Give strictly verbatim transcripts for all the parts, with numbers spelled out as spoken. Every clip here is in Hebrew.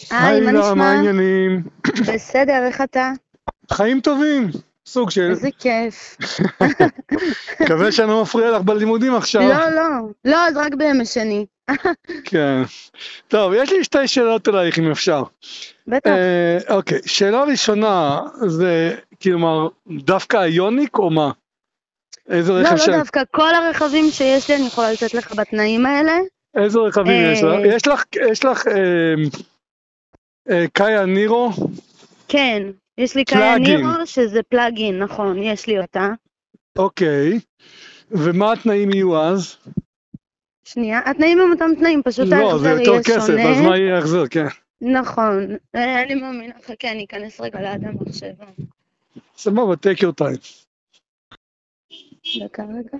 היי, מה היי, מה נשמע? העניינים? בסדר, איך אתה? חיים טובים, סוג של. איזה כיף. מקווה שאני לא מפריע לך בלימודים עכשיו. לא, לא, לא, אז רק בימי שני. כן. טוב, יש לי שתי שאלות אלייך אם אפשר. בטח. אה, אוקיי, שאלה ראשונה זה, כלומר, דווקא היוניק או מה? איזה לא, רכב לא ש... דווקא, כל הרכבים שיש לי אני יכולה לתת לך בתנאים האלה. איזה רכבים יש לך? אה, יש לך, יש לך אה, אה, קאיה נירו? כן, יש לי קאיה פלאגין. נירו שזה פלאגין, נכון, יש לי אותה. אוקיי. ומה התנאים יהיו אז? שנייה, התנאים הם אותם תנאים, פשוט לא, זה ההחזר יותר יהיה כסף, אז שונה. מה יהיה ההחזר? כן. נכון, אה, אני מאמינה, חכה, אני אכנס רגע ליד המחשבה. סבבה, take your time. דקה רגע.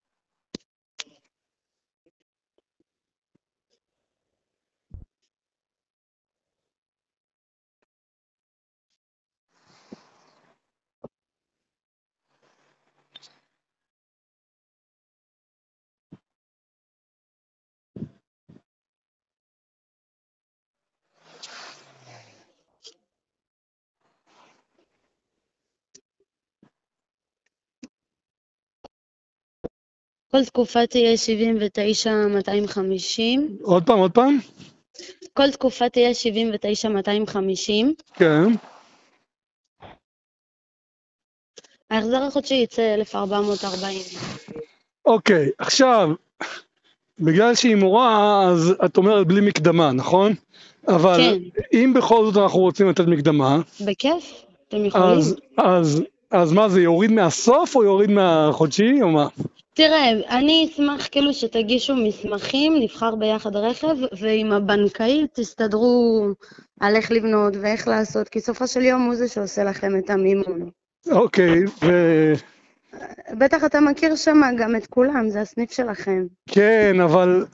כל תקופה תהיה שבעים ותשע מאתיים וחמישים. עוד פעם, עוד פעם? כל תקופה תהיה שבעים ותשע מאתיים וחמישים. כן. ההחזר החודשי יצא אלף ארבע מאות וארבעים. אוקיי, עכשיו, בגלל שהיא מורה, אז את אומרת בלי מקדמה, נכון? אבל כן, אם בכל זאת אנחנו רוצים לתת מקדמה, בכיף, אתם יכולים. אז, אז, אז מה זה, יוריד מהסוף או יוריד מהחודשי או מה? תראה, אני אשמח כאילו שתגישו מסמכים, נבחר ביחד רכב, ועם הבנקאי תסתדרו על איך לבנות ואיך לעשות, כי סופו של יום הוא זה שעושה לכם את המימון. אוקיי, בטח אתה מכיר שם גם את כולם, זה הסניף שלכם. וכן, אבל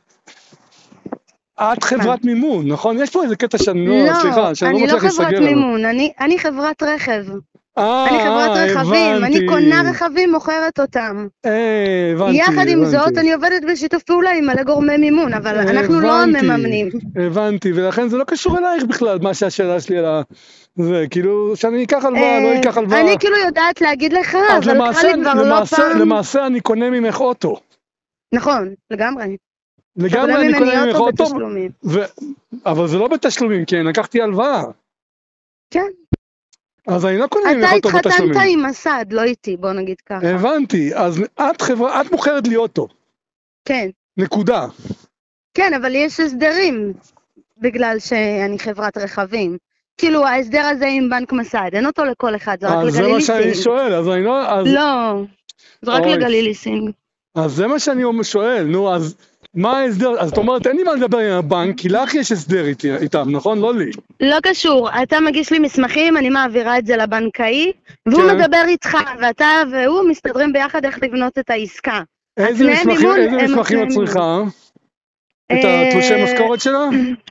את חברת מימון, נכון? יש פה איזה קטע שאני לא, לא, סליחה, שאני לא אני לא מצליח חברת להיסגר עליו. מימון, אני, אני חברת רכב. אה, אני חברת אה, רכבים, הבנתי. אני קונה רכבים, מוכרת אותם. אה, הבנתי, יחד עם זאת, הבנתי. אני עובדת בשיתוף פעולה עם מלא גורמי מימון, אבל אנחנו לא הבנתי, המממנים. הבנתי, ולכן זה לא קשור אלייך בכלל, מה שהשאלה שלי על ה... זה, כאילו, שאני אקח הלוואה, לא אקח הלוואה. אני כאילו יודעת להגיד לך, אז אבל למעשה, קרה לי כבר לא למעשה, פעם. למעשה אני קונה ממך אוטו. נכון, לגמרי. לגמרי אני קונה ממך אוטו, בתשלומים. ו... אבל זה לא בתשלומים, כן, לקחתי הלוואה. כן. אז אני לא קונה ממך אתה אוטו בתשלומים. התחתנת עם מסד, לא איתי, בוא נגיד ככה. הבנתי, אז את חברה, את מוכרת לי אוטו. כן. נקודה. כן, אבל יש הסדרים, בגלל שאני חברת רכבים. כאילו, ההסדר הזה עם בנק מסד, אין אותו לכל אחד, זה רק אז זה לגליל מה שאני ליסינג. שואל, אז אני לא... אז... לא, זה רק אוי. לגליל ליסינג. אז זה מה שאני שואל, נו, אז מה ההסדר? אז את אומרת, אין לי מה לדבר עם הבנק, כי לך יש הסדר איתי, איתם, נכון? לא לי. לא קשור, אתה מגיש לי מסמכים, אני מעבירה את זה לבנקאי, והוא כן. מדבר איתך, ואתה והוא מסתדרים ביחד איך לבנות את העסקה. איזה התנאי מסמכים, מימון איזה הם מסמכים התנאי את צריכה? את אה, התלושי משכורת שלה?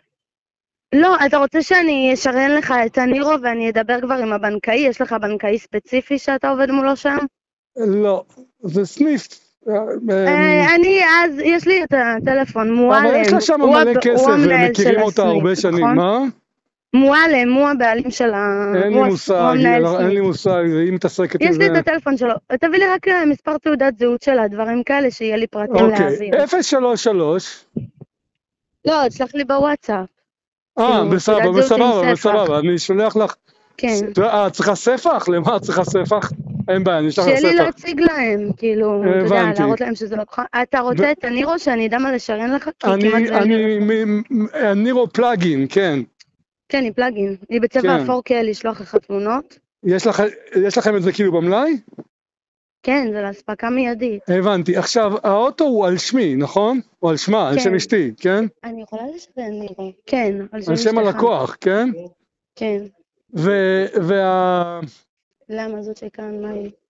לא, אתה רוצה שאני אשרן לך את הנירו ואני אדבר כבר עם הבנקאי? יש לך בנקאי ספציפי שאתה עובד מולו שם? לא, זה סניף. אה, אני, אז, יש לי את הטלפון, מועלם. אבל יש לה שם הוא מלא הב- כסף הוא המנהל ומכירים של אותה הרבה הסניף, שנים, נכון? מה? מועלם, הוא הבעלים של ה... אין לי הוא הס- מושג, הוא המנהל אין לי סניף. מושג, היא מתעסקת עם יש לי זה. את הטלפון שלו. תביא לי רק אה, מספר תעודת זהות שלה, דברים כאלה, שיהיה לי פרטים אוקיי, להעביר. אפס שלוש שלוש. לא, תשלח לי בוואטסאפ. אה, כאילו, בסבבה, תעודת זהות עם בסבבה, ספח. בסבבה, אני שולח לך. כן. אה, את צריכה ספח? למה את צריכה ספח? אין בעיה, אני אשלח לך שיהיה לי ספח. להציג להם, כאילו, אתה יודע, הבנתי. להראות להם שזה לא ככה. אתה רוצה את הנירו שאני אדע מה לשרן לך? כי כמעט אני, ואין לי אני, רכב. מ- מ- הנירו פלאגין, כן. כן, היא פלאגין. היא בצבע כן. אפור כאל, לשלוח לך תמונות. יש לך, יש לכם את זה כאילו במלאי? כן, זה להספקה מיידית. הבנתי. עכשיו, האוטו הוא על שמי, נכון? הוא על שמה, על כן. שם אשתי, כן? אני יכולה לשרן נירו. כן, על שם על שם אשתך. הלקוח, כן? כן. ו- וה... למה זאת שכאן, מה היא?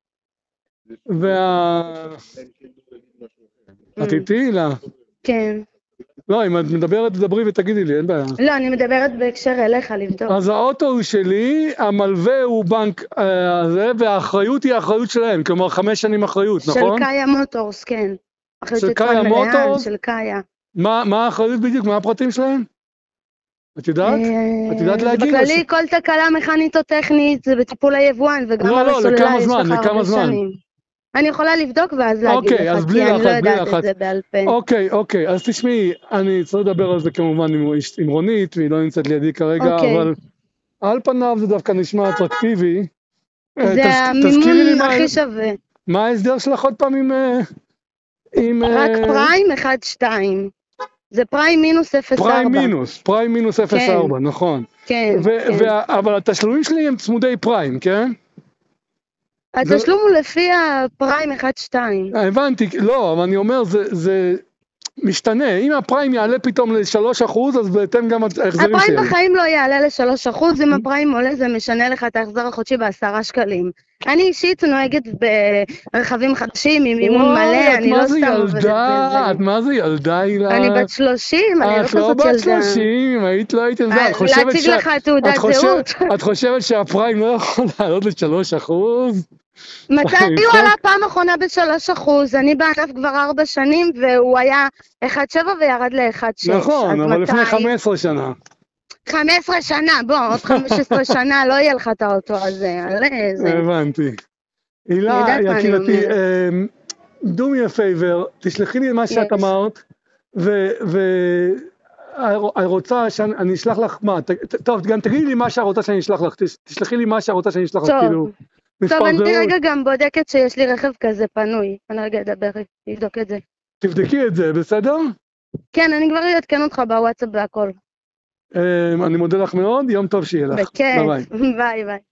וה... את Mm. איתי? לא. כן. לא, אם את מדברת, תדברי ותגידי לי, אין בעיה. לא, אני מדברת בהקשר אליך, לבדוק. אז האוטו הוא שלי, המלווה הוא בנק אה, זה, והאחריות היא האחריות שלהם, כלומר חמש שנים אחריות, של נכון? קאיה מוטורס, כן. אחריות של יצרן קאיה מלאה, מוטורס? של קאיה. מה, מה האחריות בדיוק? מה הפרטים שלהם? את יודעת? את יודעת אה, להגיד? בכללי כל תקלה מכנית או טכנית זה בטיפול היבואן, וגם לא, על לא, הסוללה לכמה יש זמן, לך לכמה הרבה זמן? שנים. אני יכולה לבדוק ואז להגיד אוקיי, אז לך, בלי כי אני לא לחץ, בלי יודעת את לחץ. זה בעל פה. אוקיי, אוקיי, אז תשמעי, אני צריך לדבר על זה כמובן עם, עם רונית, והיא לא נמצאת לידי כרגע, אוקיי. אבל על פניו זה דווקא נשמע אטרקטיבי. אה, זה תז- תזכירי לי המימון מה, הכי שווה. מה ההסדר שלך עוד פעם עם... אה, עם רק אה, פריים אחד שתיים. זה פריים מינוס אפס פריים ארבע. מינוס, פריים מינוס אפס כן. ארבע, נכון. כן, ו- כן. וה- אבל התשלומים שלי הם צמודי פריים, כן? זה- התשלום הוא לפי הפריים אחד שתיים. אה, הבנתי, לא, אבל אני אומר, זה, זה משתנה. אם הפריים יעלה פתאום ל-שלושה אחוז, אז בהתאם גם ההחזרים הפריים שלי. בחיים לא יעלה ל-שלושה אחוז, אם הפריים עולה זה משנה לך את ההחזר החודשי בעשרה שקלים. אני אישית נוהגת ברכבים חדשים עם מימון מלא, אני לא את מה זה סתם עובדת ילדה? בזה. את מה זה ילדה, הילה? אני בת שלושים, אני לא את לא כזאת בת ילדה. שלושים, היית לא הייתם זה. את חושבת להציג ש- לך תעודת את חושבת- זהות. את חושבת שהפריים לא יכול לעלות ל-שלושה אחוז? מתי הוא עלה פעם אחרונה ב-שלושה אחוז? אני בענף כבר ארבע שנים, והוא היה אחד נקודה שבע וירד ל-אחד נקודה שש. נכון, אז אבל מתי? לפני חמש עשרה שנה. חמש עשרה שנה, בוא, עוד חמש עשרה שנה לא יהיה לך את האוטו הזה, עלה איזה. הבנתי. הילה, אני יודעת מה אני יקירתי, אומרת. אמ, do me a favor, תשלחי לי מה שאת Yes. אמרת, ואני רוצה שאני אשלח לך, מה, ת- ת- טוב, גם תגידי לי מה שאת רוצה שאני אשלח לך, תש- תשלחי לי מה שאת רוצה שאני אשלח לך, טוב. כאילו, טוב, מספר אני זהות, רגע גם בודקת שיש לי רכב כזה פנוי. אני רגע אדבר, לבדוק את זה. תבדקי את זה, בסדר? כן, אני כבר אעדכן אותך בוואטסאפ והכל. אמ, אני מודה לך מאוד, יום טוב שיהיה לך. בכיף. ביי ביי. ביי ביי.